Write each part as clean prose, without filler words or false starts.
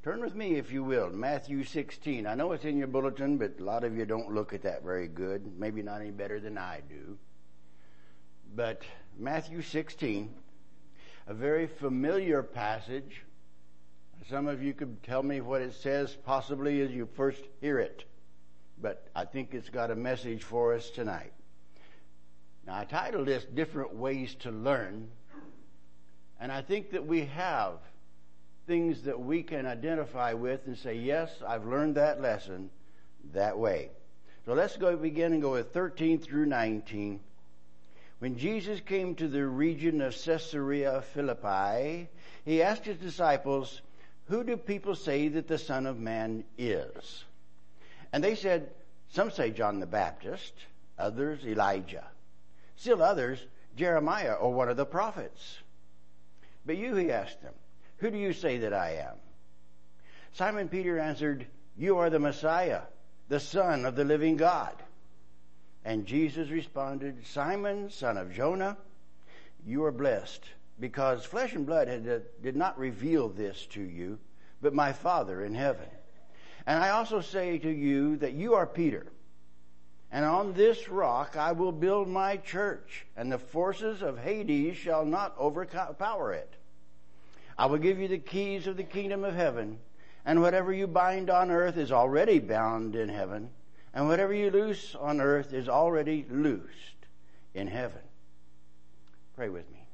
Turn with me, if you will, to Matthew 16. I know it's in your bulletin, but a lot of you don't look at that very good. Maybe not any better than I do. But Matthew 16, a very familiar passage. Some of you could tell me what it says possibly as you first hear it. But I think it's got a message for us tonight. Now, I titled this Different Ways to Learn. And I think that we have things that we can identify with and say, yes, I've learned that lesson that way. So let's begin and go with 13 through 19. When Jesus came to the region of Caesarea Philippi, he asked his disciples, "Who do people say that the Son of Man is?" And they said, "Some say John the Baptist, others Elijah, still others Jeremiah or one of the prophets." "But you," he asked them, "who do you say that I am?" Simon Peter answered, "You are the Messiah, the Son of the living God." And Jesus responded, "Simon, son of Jonah, you are blessed, because flesh and blood did not reveal this to you, but my Father in heaven. And I also say to you that you are Peter, and on this rock I will build my church, and the forces of Hades shall not overpower it. I will give you the keys of the kingdom of heaven, and whatever you bind on earth is already bound in heaven, and whatever you loose on earth is already loosed in heaven." Pray with me.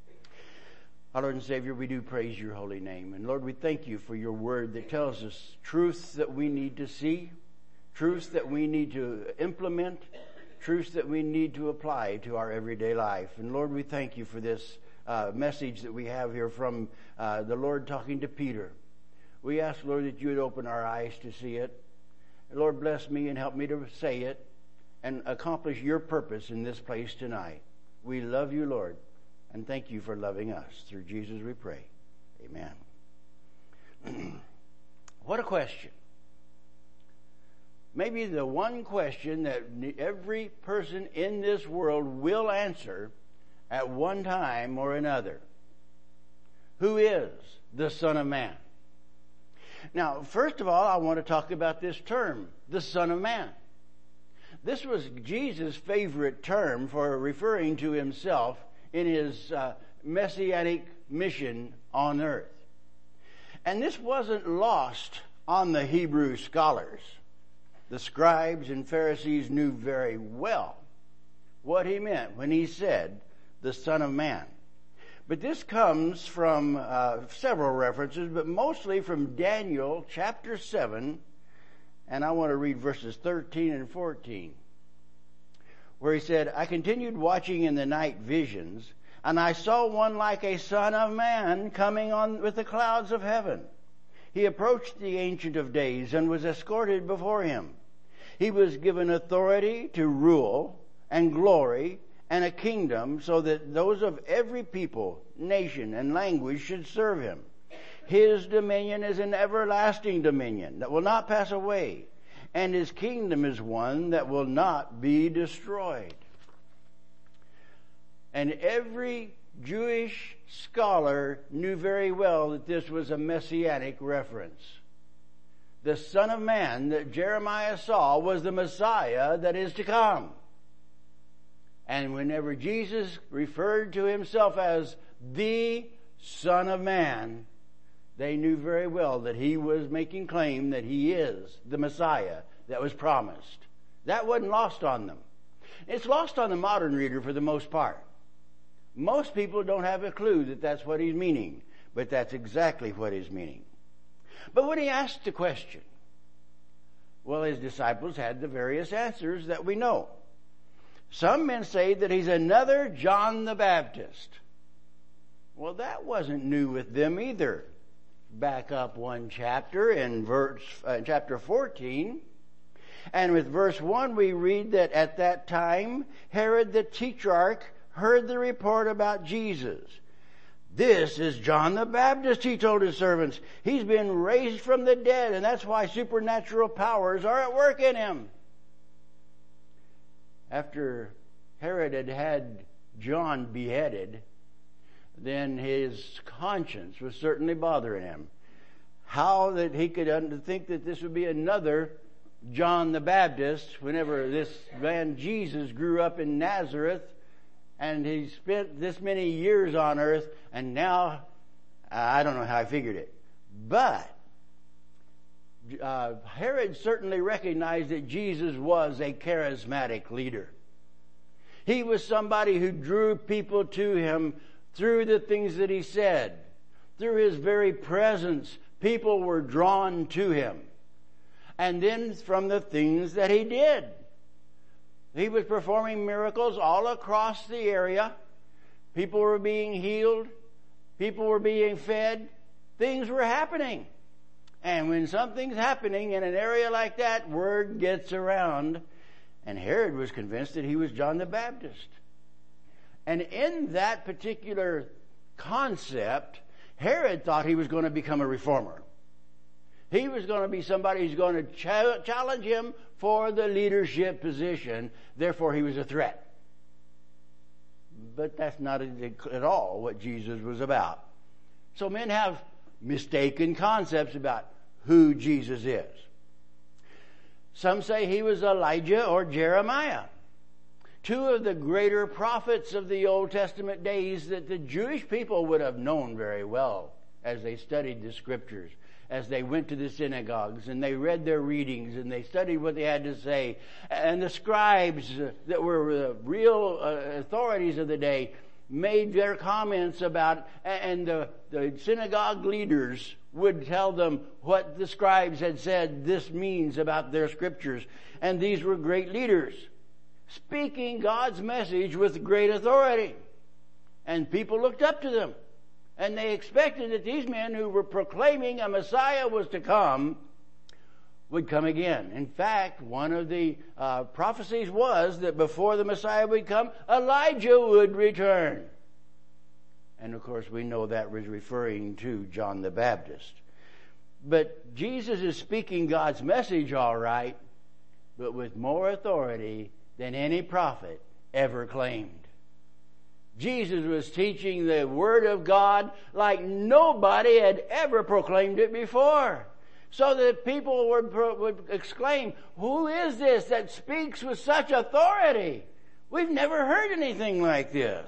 Our Lord and Savior, we do praise your holy name. And Lord, we thank you for your word that tells us truths that we need to see, truths that we need to implement, truths that we need to apply to our everyday life. And Lord, we thank you for this message that we have here from the Lord talking to Peter. We ask, Lord, that you would open our eyes to see it. Lord, bless me and help me to say it and accomplish your purpose in this place tonight. We love you, Lord, and thank you for loving us. Through Jesus we pray. Amen. What a question. Maybe the one question that every person in this world will answer at one time or another. Who is the Son of Man? Now, first of all, I want to talk about this term, the Son of Man. This was Jesus' favorite term for referring to himself in his messianic mission on earth. And this wasn't lost on the Hebrew scholars. The scribes and Pharisees knew very well what he meant when he said, the Son of Man. But this comes from several references, but mostly from Daniel chapter 7, and I want to read verses 13 and 14, where he said, "I continued watching in the night visions, and I saw one like a son of man coming on with the clouds of heaven. He approached the Ancient of Days and was escorted before him. He was given authority to rule and glory and a kingdom, so that those of every people, nation, and language should serve him. His dominion is an everlasting dominion that will not pass away, and his kingdom is one that will not be destroyed." And every Jewish scholar knew very well that this was a messianic reference. The Son of Man that Jeremiah saw was the Messiah that is to come. And whenever Jesus referred to himself as the Son of Man, they knew very well that he was making claim that he is the Messiah that was promised. That wasn't lost on them. It's lost on the modern reader for the most part. Most people don't have a clue that that's what he's meaning, but that's exactly what he's meaning. But when he asked the question, well, his disciples had the various answers that we know. Some men say that he's another John the Baptist. Well, that wasn't new with them either. Back up one chapter in chapter 14. And with verse 1 we read that at that time Herod the Tetrarch heard the report about Jesus. "This is John the Baptist," he told his servants. "He's been raised from the dead, and that's why supernatural powers are at work in him." After Herod had John beheaded, then his conscience was certainly bothering him. how that he could think that this would be another John the Baptist whenever this man Jesus grew up in Nazareth and he spent this many years on earth, and now I don't know how I figured it. But Herod certainly recognized that Jesus was a charismatic leader. He was somebody who drew people to him through the things that he said. Through his very presence, people were drawn to him. And then from the things that he did. He was performing miracles all across the area. People were being healed. People were being fed. Things were happening. And when something's happening in an area like that, word gets around. And Herod was convinced that he was John the Baptist. And in that particular concept, Herod thought he was going to become a reformer. He was going to be somebody who's going to challenge him for the leadership position. Therefore, he was a threat. But that's not at all what Jesus was about. So men have mistaken concepts about who Jesus is. Some say he was Elijah or Jeremiah, two of the greater prophets of the Old Testament days that the Jewish people would have known very well as they studied the Scriptures, as they went to the synagogues and they read their readings and they studied what they had to say. And the scribes that were the real authorities of the day made their comments about, and the synagogue leaders would tell them what the scribes had said this means about their scriptures. And these were great leaders, speaking God's message with great authority. And people looked up to them. And they expected that these men who were proclaiming a Messiah was to come, would come again. In fact, one of the prophecies was that before the Messiah would come, Elijah would return. And of course, we know that was referring to John the Baptist. But Jesus is speaking God's message all right, but with more authority than any prophet ever claimed. Jesus was teaching the Word of God like nobody had ever proclaimed it before. So that people would exclaim, who is this that speaks with such authority? We've never heard anything like this.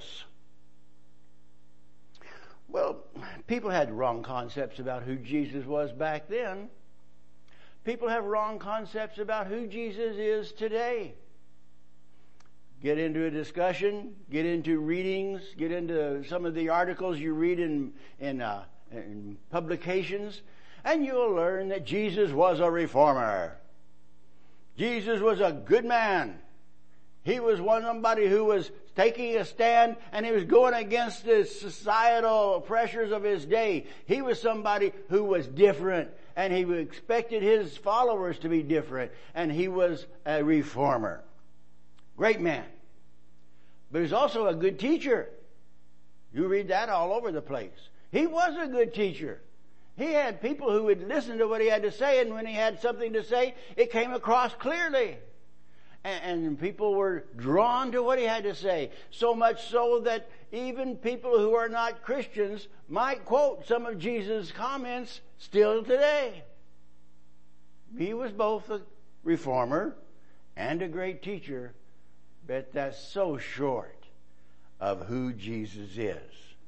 Well, people had wrong concepts about who Jesus was back then. People have wrong concepts about who Jesus is today. Get into a discussion, get into readings, get into some of the articles you read in publications, and you'll learn that Jesus was a reformer. Jesus was a good man. He was somebody who was taking a stand, and he was going against the societal pressures of his day. He was somebody who was different, and he expected his followers to be different, and he was a reformer. Great man. But he's also a good teacher. You read that all over the place. He was a good teacher. He had people who would listen to what he had to say, and when he had something to say, it came across clearly. And people were drawn to what he had to say. So much so that even people who are not Christians might quote some of Jesus' comments still today. He was both a reformer and a great teacher, but that's so short of who Jesus is.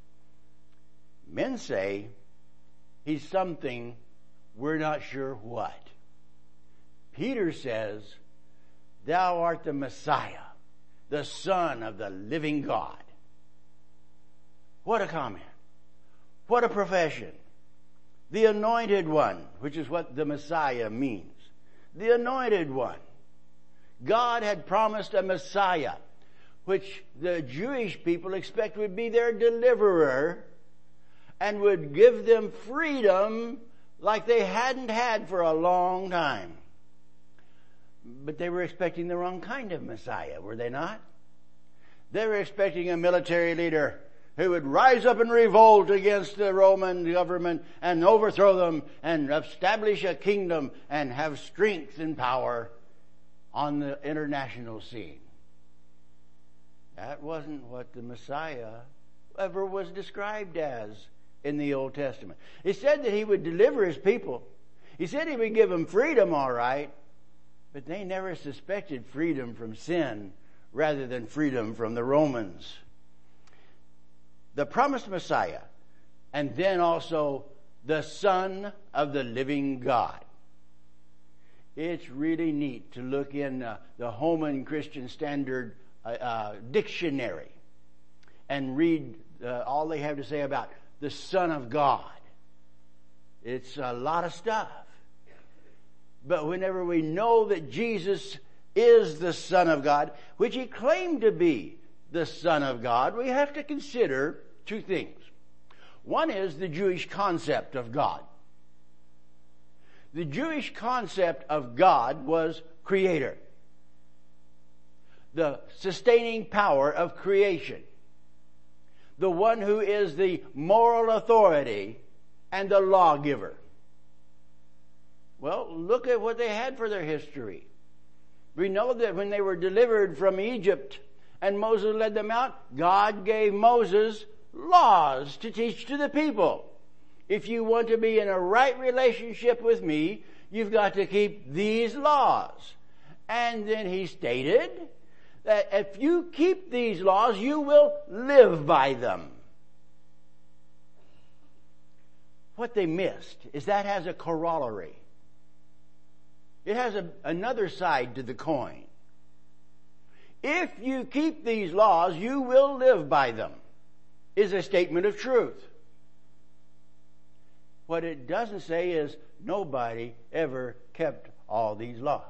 Men say he's something, we're not sure what. Peter says, thou art the Messiah, the Son of the living God. What a comment. What a profession. The anointed one, which is what the Messiah means. The anointed one. God had promised a Messiah, which the Jewish people expect would be their deliverer and would give them freedom like they hadn't had for a long time. But they were expecting the wrong kind of Messiah, were they not? They were expecting a military leader who would rise up and revolt against the Roman government and overthrow them and establish a kingdom and have strength and power on the international scene. That wasn't what the Messiah ever was described as in the Old Testament. He said that He would deliver His people. He said He would give them freedom, all right, but they never suspected freedom from sin rather than freedom from the Romans. The promised Messiah, and then also the Son of the living God. It's really neat to look in the Holman Christian Standard Dictionary and read all they have to say about the Son of God. It's a lot of stuff. But whenever we know that Jesus is the Son of God, which He claimed to be the Son of God, we have to consider two things. One is the Jewish concept of God. The Jewish concept of God was Creator, the sustaining power of creation, the one who is the moral authority and the lawgiver. Well, look at what they had for their history. We know that when they were delivered from Egypt and Moses led them out, God gave Moses laws to teach to the people. If you want to be in a right relationship with me, you've got to keep these laws. And then He stated that if you keep these laws, you will live by them. What they missed is that has a corollary. It has another side to the coin. If you keep these laws, you will live by them, is a statement of truth. What it doesn't say is nobody ever kept all these laws.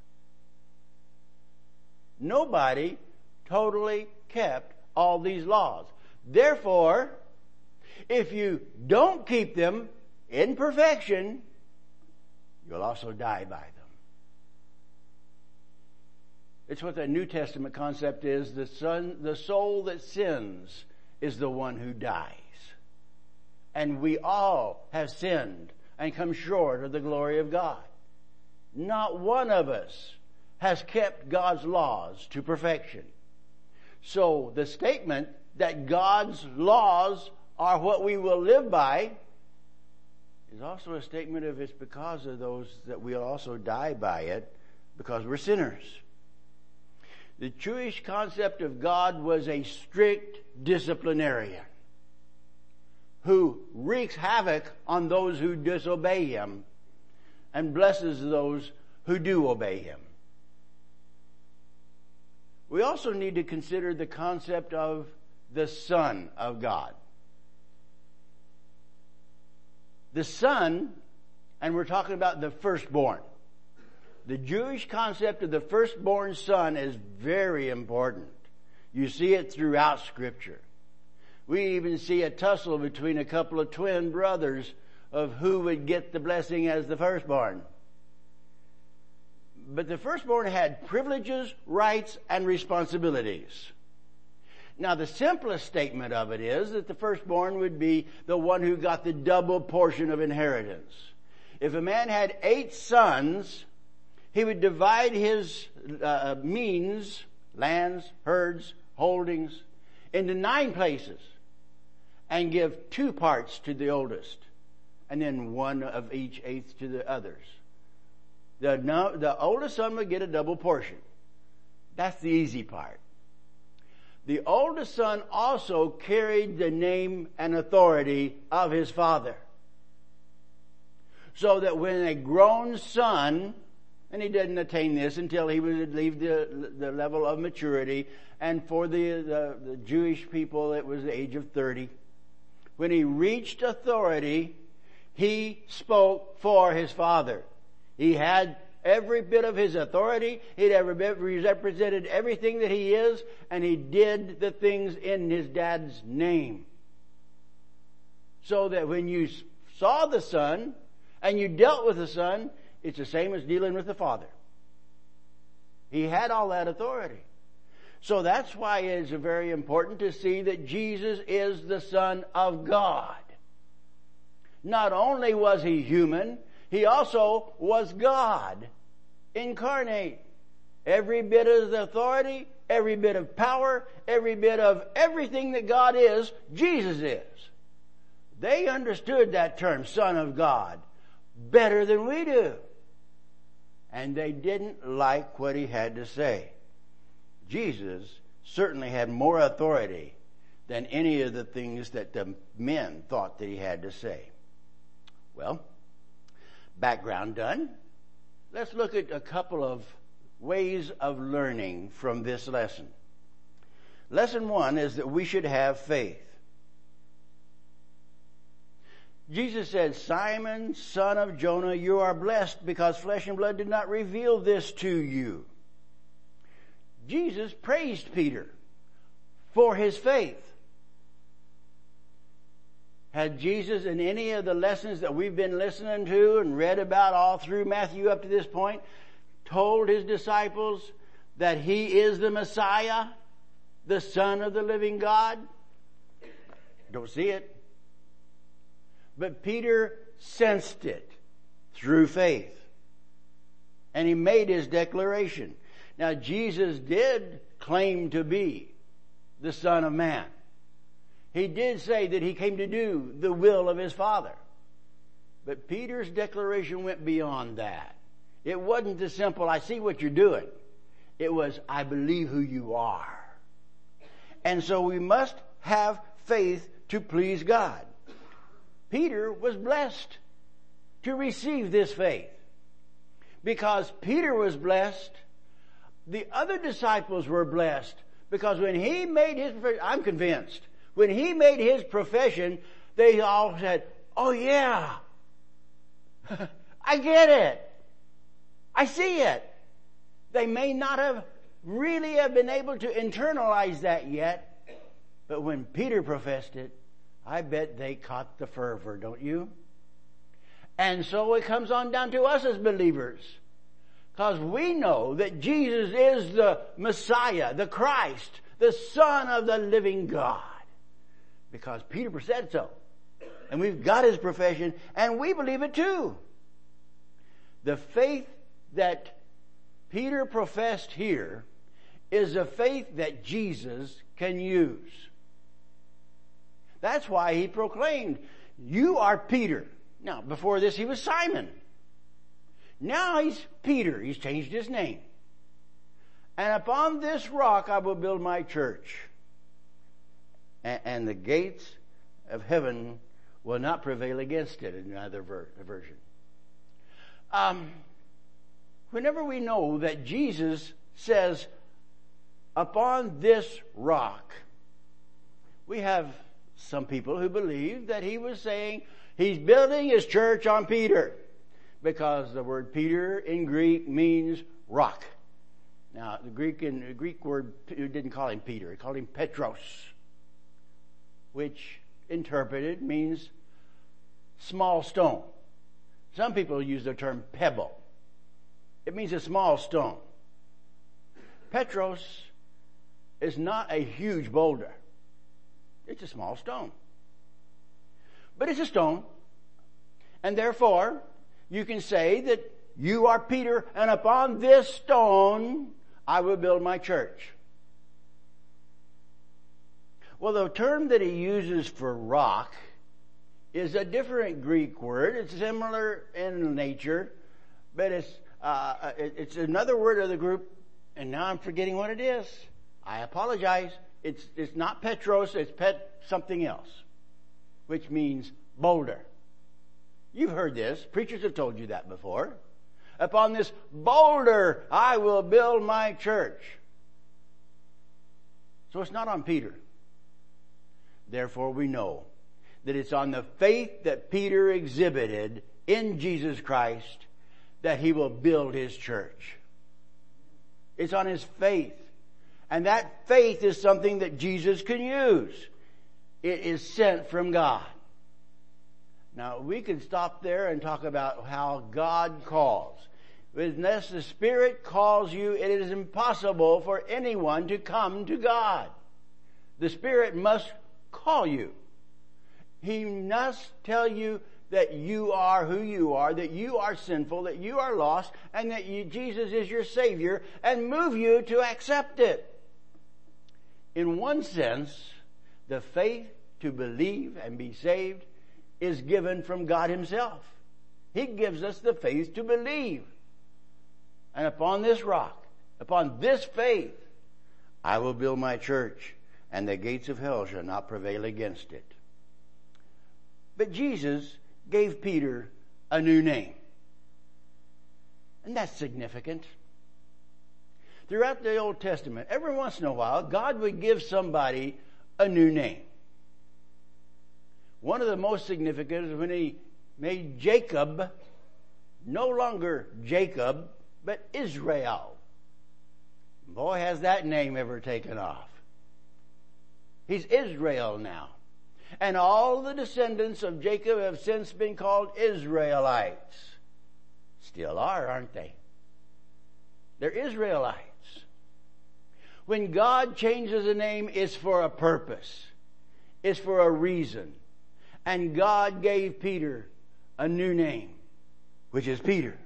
Nobody totally kept all these laws. Therefore, if you don't keep them in perfection, you'll also die by them. It's what the New Testament concept is. The soul that sins is the one who dies. And we all have sinned and come short of the glory of God. Not one of us has kept God's laws to perfection. So the statement that God's laws are what we will live by is also a statement of it's because of those that we'll also die by it because we're sinners. The Jewish concept of God was a strict disciplinarian who wreaks havoc on those who disobey Him and blesses those who do obey Him. We also need to consider the concept of the Son of God. The Son, and we're talking about the firstborn. The Jewish concept of the firstborn son is very important. You see it throughout Scripture. We even see a tussle between a couple of twin brothers of who would get the blessing as the firstborn. But the firstborn had privileges, rights, and responsibilities. Now, the simplest statement of it is that the firstborn would be the one who got the double portion of inheritance. If a man had 8 sons, he would divide his means, lands, herds, holdings, into 9 places and give 2 parts to the oldest and then 1 of each 8th to the others. The oldest son would get a double portion. That's the easy part. The oldest son also carried the name and authority of his father. So that when a grown son, and he didn't attain this until he would leave the level of maturity, and for the Jewish people it was the age of 30. When he reached authority, he spoke for his father. He had every bit of his authority. He represented everything that he is, and he did the things in his dad's name. So that when you saw the son and you dealt with the son, it's the same as dealing with the father. He had all that authority. So that's why it's very important to see that Jesus is the Son of God. Not only was he human, he also was God incarnate. Every bit of the authority, every bit of power, every bit of everything that God is, Jesus is. They understood that term, Son of God, better than we do. And they didn't like what he had to say. Jesus certainly had more authority than any of the things that the men thought that he had to say. Well, background done. Let's look at a couple of ways of learning from this lesson. Lesson 1 is that we should have faith. Jesus said, Simon, son of Jonah, you are blessed because flesh and blood did not reveal this to you. Jesus praised Peter for his faith. Had Jesus, in any of the lessons that we've been listening to and read about all through Matthew up to this point, told his disciples that he is the Messiah, the Son of the living God? Don't see it. But Peter sensed it through faith. And he made his declaration. Now, Jesus did claim to be the Son of Man. He did say that he came to do the will of his Father. But Peter's declaration went beyond that. It wasn't the simple, I see what you're doing. It was, I believe who you are. And so we must have faith to please God. Peter was blessed to receive this faith. Because Peter was blessed, the other disciples were blessed. Because when he made his, I'm convinced, when he made his profession, they all said, oh yeah, I get it. I see it. They may not have really have been able to internalize that yet, but when Peter professed it, I bet they caught the fervor, don't you? And so it comes on down to us as believers. Because we know that Jesus is the Messiah, the Christ, the Son of the living God. Because Peter said so. And we've got his profession, and we believe it too. The faith that Peter professed here is a faith that Jesus can use. That's why he proclaimed, you are Peter. Now, before this he was Simon. Now he's Peter. He's changed his name. And upon this rock I will build my church. And the gates of heaven will not prevail against it, in another version. Whenever we know that Jesus says, upon this rock, we have some people who believe that he was saying he's building his church on Peter, because the word Peter in Greek means rock. Now, the Greek word didn't call him Peter; it called him Petros, which interpreted means small stone. Some people use the term pebble. It means a small stone. Petros is not a huge boulder. It's a small stone. But it's a stone. And therefore, you can say that you are Peter, and upon this stone I will build my church. Well, the term that he uses for rock is a different Greek word. It's similar in nature, but it's another word of the group, and now I'm forgetting what it is. I apologize. It's not Petros, it's something else, which means boulder. You've heard this. Preachers have told you that before. Upon this boulder I will build my church. So it's not on Peter. Therefore we know that it's on the faith that Peter exhibited in Jesus Christ that he will build his church. It's on his faith. And that faith is something that Jesus can use. It is sent from God. Now, we can stop there and talk about how God calls. Unless the Spirit calls you, it is impossible for anyone to come to God. The Spirit must call you. He must tell you that you are who you are, that you are sinful, that you are lost, and that Jesus is your Savior, and move you to accept it. In one sense, the faith to believe and be saved is given from God Himself. He gives us the faith to believe. And upon this rock, upon this faith, I will build my church, and the gates of hell shall not prevail against it. But Jesus gave Peter a new name. And that's significant. Throughout the Old Testament, every once in a while, God would give somebody a new name. One of the most significant is when He made Jacob no longer Jacob, but Israel. Boy, has that name ever taken off. He's Israel now. And all the descendants of Jacob have since been called Israelites. Still are, aren't they? They're Israelites. When God changes a name, it's for a purpose. It's for a reason. And God gave Peter a new name, which is Peter.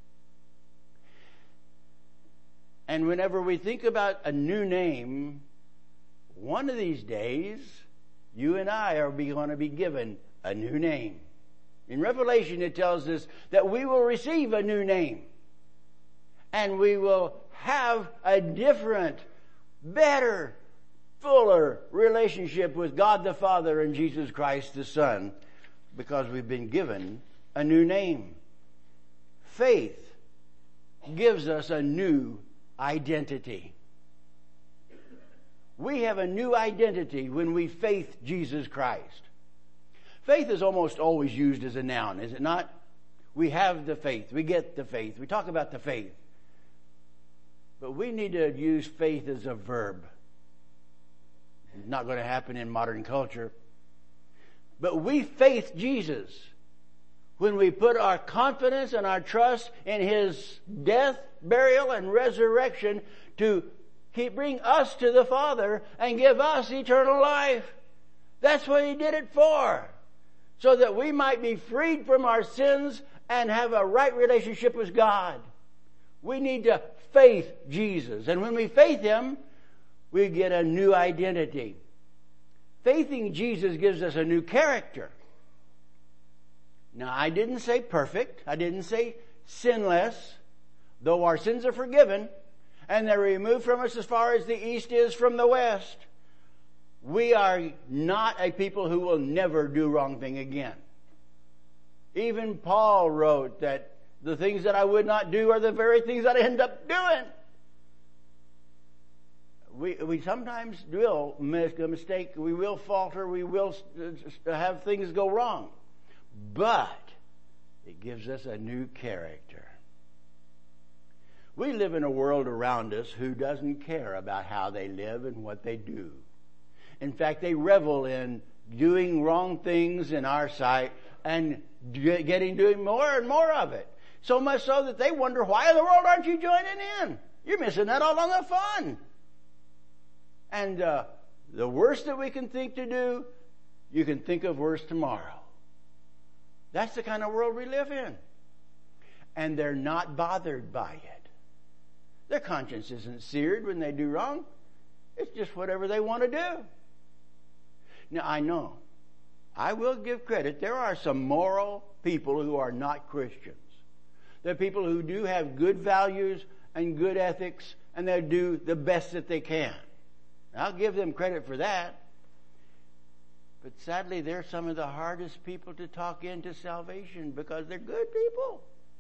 And whenever we think about a new name, one of these days, you and I are going to be given a new name. In Revelation, it tells us that we will receive a new name. And we will have a different, better, fuller relationship with God the Father and Jesus Christ the Son, because we've been given a new name. Faith gives us a new identity. We have a new identity when we faith Jesus Christ. Faith is almost always used as a noun, is it not? We have the faith. We get the faith. We talk about the faith. But we need to use faith as a verb. It's not going to happen in modern culture. But we faith Jesus when we put our confidence and our trust in His death, burial, and resurrection to bring us to the Father and give us eternal life. That's what He did it for. So that we might be freed from our sins and have a right relationship with God. We need to faith Jesus. And when we faith Him, we get a new identity. Faithing Jesus gives us a new character. Now, I didn't say perfect. I didn't say sinless. Though our sins are forgiven and they're removed from us as far as the east is from the west, we are not a people who will never do wrong thing again. Even Paul wrote that the things that I would not do are the very things that I end up doing. We sometimes will make a mistake. We will falter. We will have things go wrong. But it gives us a new character. We live in a world around us who doesn't care about how they live and what they do. In fact, they revel in doing wrong things in our sight and doing more and more of it. So much so that they wonder, why in the world aren't you joining in? You're missing out on the fun. And the worst that we can think to do, you can think of worse tomorrow. That's the kind of world we live in. And they're not bothered by it. Their conscience isn't seared when they do wrong. It's just whatever they want to do. Now, I know, I will give credit, there are some moral people who are not Christians. There are people who do have good values and good ethics, and they do the best that they can. I'll give them credit for that. But sadly, they're some of the hardest people to talk into salvation because they're good people.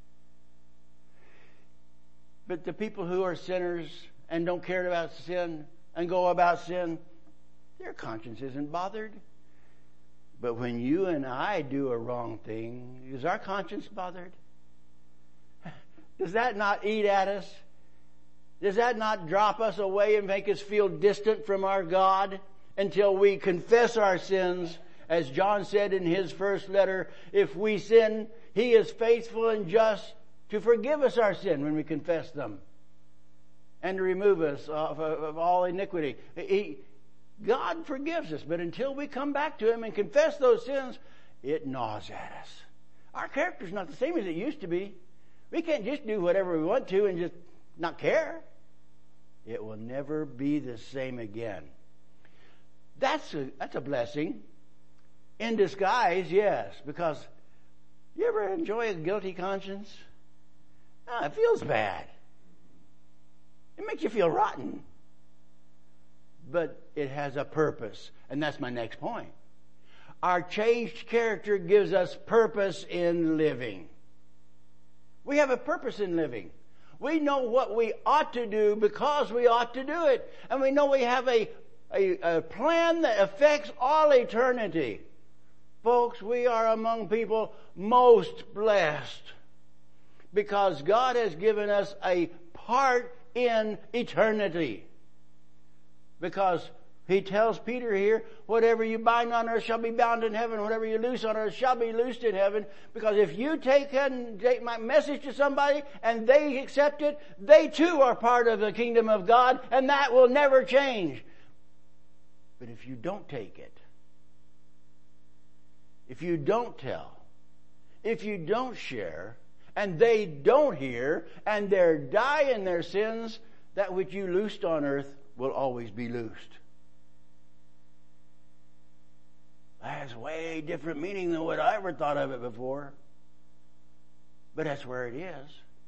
But the people who are sinners and don't care about sin and go about sin, their conscience isn't bothered. But when you and I do a wrong thing, is our conscience bothered? Does that not eat at us? Does that not drop us away and make us feel distant from our God until we confess our sins? As John said in his first letter, if we sin, He is faithful and just to forgive us our sin when we confess them and to remove us of all iniquity. God forgives us, but until we come back to Him and confess those sins, it gnaws at us. Our character's not the same as it used to be. We can't just do whatever we want to and just not care. It will never be the same again. That's a blessing. In disguise, yes, because you ever enjoy a guilty conscience? No, it feels bad. It makes you feel rotten. But it has a purpose, and that's my next point. Our changed character gives us purpose in living. We have a purpose in living. We know what we ought to do because we ought to do it. And we know we have a plan that affects all eternity. Folks, we are among people most blessed because God has given us a part in eternity. Because He tells Peter here, whatever you bind on earth shall be bound in heaven. Whatever you loose on earth shall be loosed in heaven. Because if you take my message to somebody and they accept it, they too are part of the kingdom of God, and that will never change. But if you don't take it, if you don't tell, if you don't share, and they don't hear, and they die in their sins, that which you loosed on earth will always be loosed. That's way different meaning than what I ever thought of it before. But that's where it is.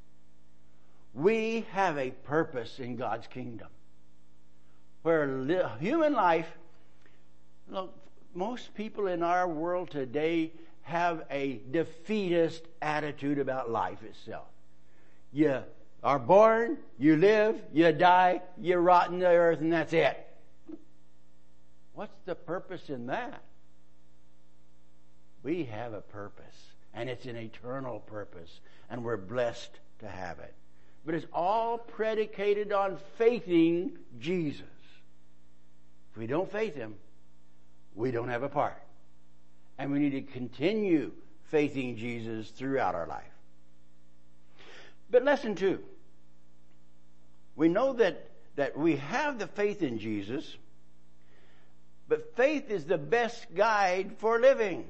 We have a purpose in God's kingdom. Where human life, look, most people in our world today have a defeatist attitude about life itself. You are born, you live, you die, you rot in the earth, and that's it. What's the purpose in that? We have a purpose, and it's an eternal purpose, and we're blessed to have it. But it's all predicated on faithing Jesus. If we don't faith Him, we don't have a part. And we need to continue faithing Jesus throughout our life. But lesson 2. We know that we have the faith in Jesus, but faith is the best guide for living.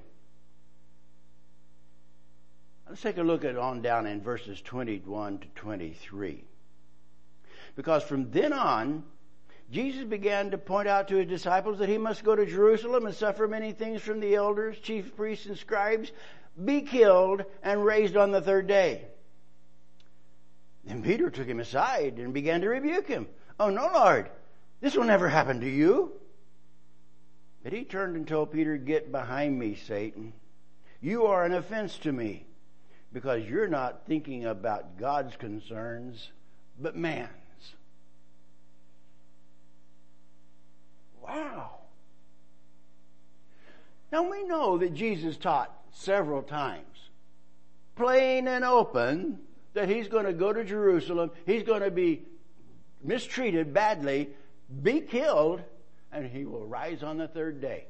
Let's take a look at on down in verses 21 to 23. Because from then on, Jesus began to point out to His disciples that He must go to Jerusalem and suffer many things from the elders, chief priests, and scribes, be killed, and raised on the third day. Then Peter took Him aside and began to rebuke Him. Oh, no, Lord, this will never happen to you. But He turned and told Peter, get behind me, Satan. You are an offense to me, because you're not thinking about God's concerns, but man's. Wow. Now we know that Jesus taught several times, plain and open, that He's going to go to Jerusalem, He's going to be mistreated badly, be killed, and He will rise on the third day.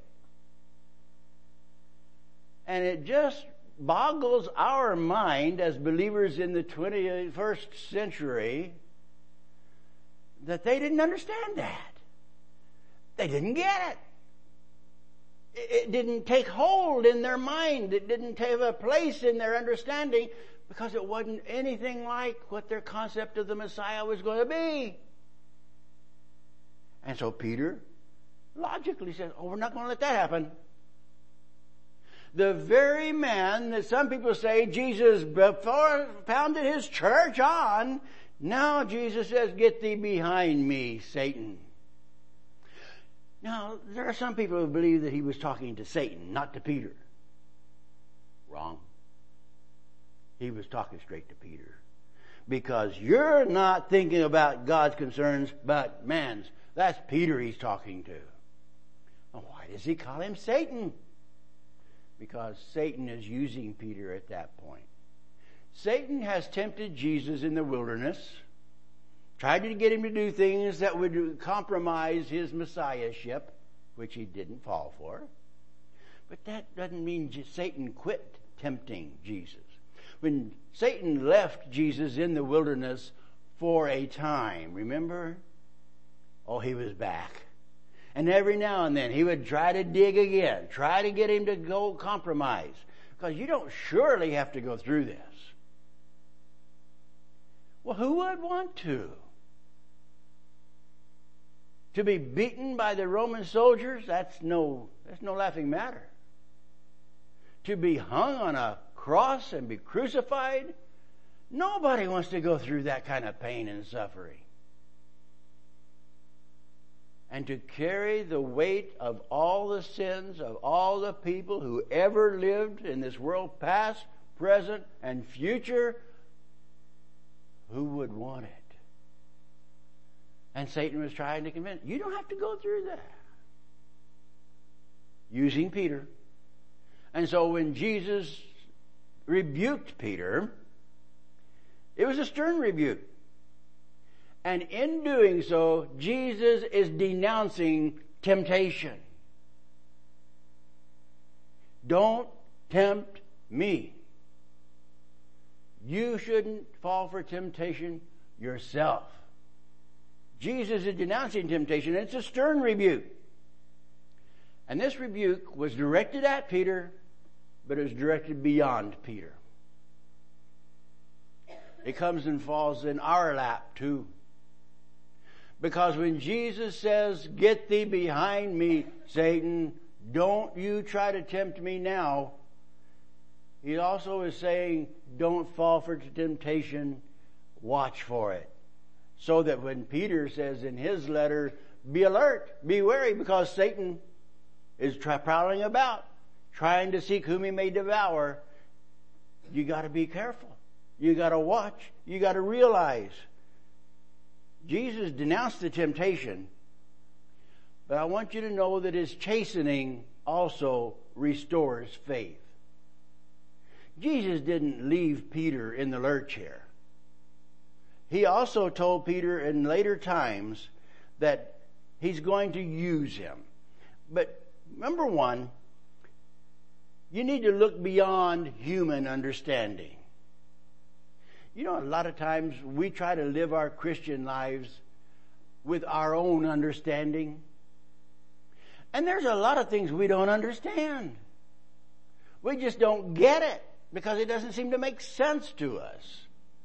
And it just boggles our mind as believers in the 21st century that they didn't understand that. They didn't get it. It didn't take hold in their mind. It didn't have a place in their understanding because it wasn't anything like what their concept of the Messiah was going to be. And so Peter logically says, we're not going to let that happen. The very man that some people say Jesus before founded His church on, now Jesus says, get thee behind me, Satan. Now, there are some people who believe that He was talking to Satan, not to Peter. Wrong. He was talking straight to Peter. Because you're not thinking about God's concerns, but man's. That's Peter He's talking to. Well, why does He call him Satan? Because Satan is using Peter at that point. Satan has tempted Jesus in the wilderness, tried to get Him to do things that would compromise His messiahship, which He didn't fall for. But that doesn't mean Satan quit tempting Jesus. When Satan left Jesus in the wilderness for a time, remember? Oh, he was back. And every now and then he would try to dig again, try to get Him to go compromise. Because you don't surely have to go through this. Well, who would want to? To be beaten by the Roman soldiers, that's no laughing matter. to be hung on a cross and be crucified? Nobody wants to go through that kind of pain and suffering. And to carry the weight of all the sins of all the people who ever lived in this world, past, present, and future, who would want it? And Satan was trying to convince, you don't have to go through that. Using Peter. And so when Jesus rebuked Peter, it was a stern rebuke. And in doing so, Jesus is denouncing temptation. Don't tempt me. You shouldn't fall for temptation yourself. Jesus is denouncing temptation, and it's a stern rebuke. And this rebuke was directed at Peter, but it was directed beyond Peter. It comes and falls in our lap too. Because when Jesus says, get thee behind me, Satan, don't you try to tempt me now. He also is saying, don't fall for temptation, watch for it. So that when Peter says in his letter, be alert, be wary, because Satan is prowling about, trying to seek whom he may devour, you got to be careful. You got to watch. You got to realize. Jesus denounced the temptation, but I want you to know that his chastening also restores faith. Jesus didn't leave Peter in the lurch here. He also told Peter in later times that he's going to use him. But number one, you need to look beyond human understanding. You know, a lot of times we try to live our Christian lives with our own understanding. And there's a lot of things we don't understand. We just don't get it because it doesn't seem to make sense to us.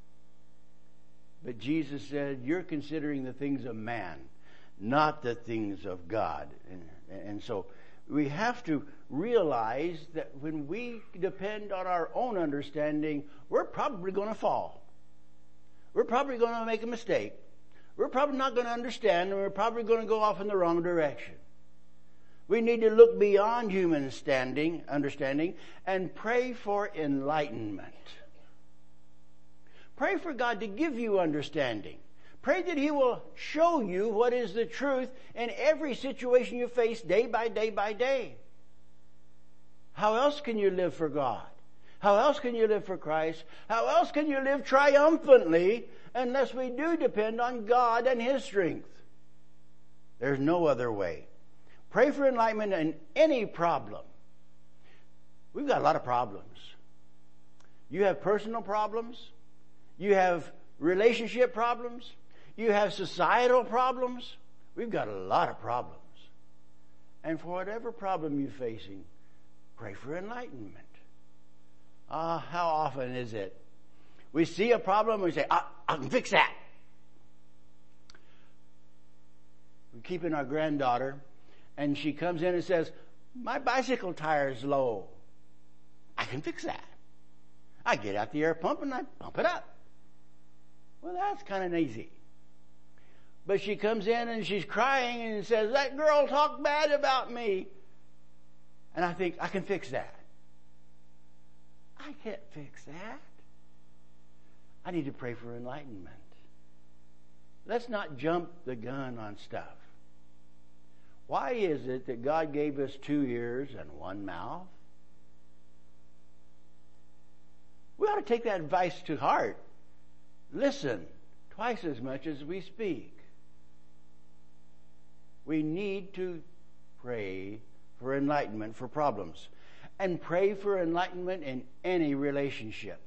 But Jesus said, you're considering the things of man, not the things of God. And so we have to realize that when we depend on our own understanding, we're probably going to fall. We're probably going to make a mistake. We're probably not going to understand, and we're probably going to go off in the wrong direction. We need to look beyond human understanding, and pray for enlightenment. Pray for God to give you understanding. Pray that He will show you what is the truth in every situation you face day by day by day. How else can you live for God? How else can you live for Christ? How else can you live triumphantly unless we do depend on God and His strength? There's no other way. Pray for enlightenment in any problem. We've got a lot of problems. You have personal problems. You have relationship problems. You have societal problems. We've got a lot of problems. And for whatever problem you're facing, pray for enlightenment. How often is it? We see a problem and we say, I can fix that. We're keeping our granddaughter, and she comes in and says, my bicycle tire is low. I can fix that. I get out the air pump and I pump it up. Well, that's kind of easy. But she comes in and she's crying and says, that girl talked bad about me. And I think, I can fix that. I can't fix that. I need to pray for enlightenment. Let's not jump the gun on stuff. Why is it that God gave us 2 ears and 1 mouth? We ought to take that advice to heart. Listen twice as much as we speak. We need to pray for enlightenment for problems. And pray for enlightenment in any relationship.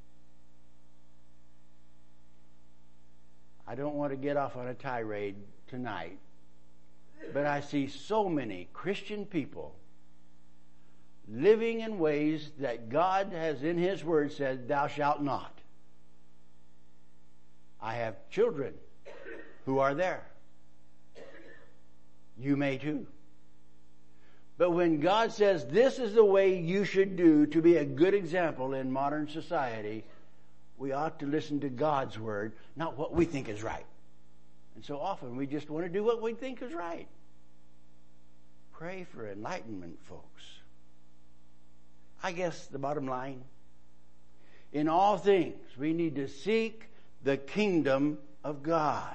I don't want to get off on a tirade tonight, but I see so many Christian people living in ways that God has in His Word said, thou shalt not. I have children who are there. You may too. But when God says this is the way you should do to be a good example in modern society, we ought to listen to God's word, not what we think is right. And so often we just want to do what we think is right. Pray for enlightenment, folks. I guess the bottom line, in all things, we need to seek the kingdom of God,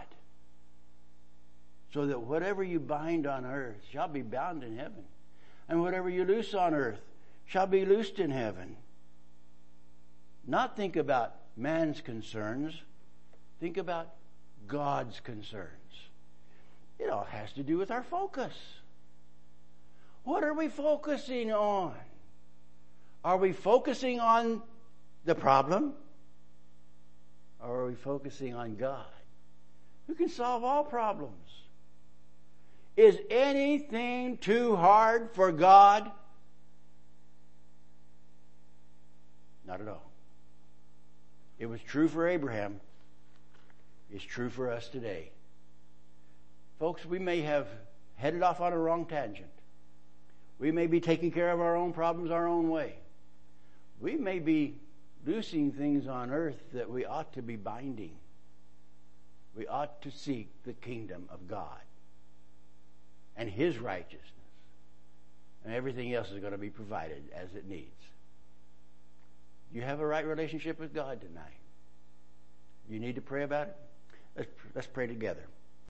so that whatever you bind on earth shall be bound in heaven, and whatever you loose on earth shall be loosed in heaven. Not think about man's concerns. Think about God's concerns. It all has to do with our focus. What are we focusing on? Are we focusing on the problem? Or are we focusing on God, who can solve all problems? Is anything too hard for God? Not at all. It was true for Abraham. It's true for us today. Folks, we may have headed off on a wrong tangent. We may be taking care of our own problems our own way. We may be loosing things on earth that we ought to be binding. We ought to seek the kingdom of God and His righteousness. And everything else is going to be provided as it needs. You have a right relationship with God tonight. You need to pray about it? Let's pray together.